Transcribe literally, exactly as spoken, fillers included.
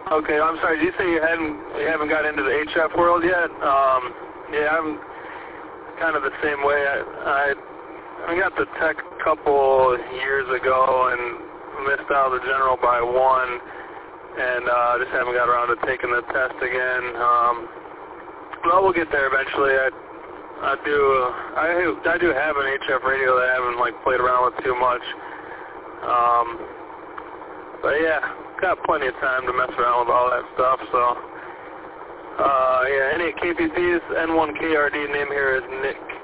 Okay, I'm sorry. Did you say you hadn't you haven't got into the H F world yet? Um, yeah, I'm kind of the same way. I I, I got the tech a couple years ago and missed out the general by one, and uh, just haven't got around to taking the test again. Um, well, we'll get there eventually. I I do I I do have an H F radio that I haven't like played around with too much. Um, but yeah, got plenty of time to mess around with all that stuff. So uh, yeah, any K P Ps, N one K R D name here is Nick.